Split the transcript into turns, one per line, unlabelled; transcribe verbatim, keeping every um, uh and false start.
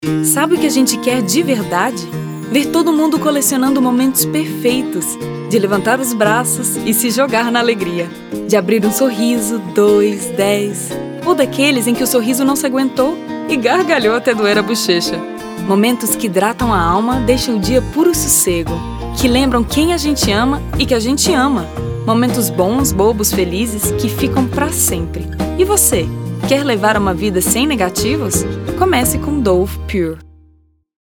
Sabe o que a gente quer de verdade? Ver todo mundo colecionando momentos perfeitos, de levantar os braços e se jogar na alegria, de abrir um sorriso, dois, dez, ou daqueles em que o sorriso não se aguentou e gargalhou até doer a bochecha. Momentos que hidratam a alma, deixam o dia puro sossego, que lembram quem a gente ama e que a gente ama. Momentos bons, bobos, felizes, que ficam pra sempre. E você, quer levar uma vida sem negativos? Comece com Dove Pure.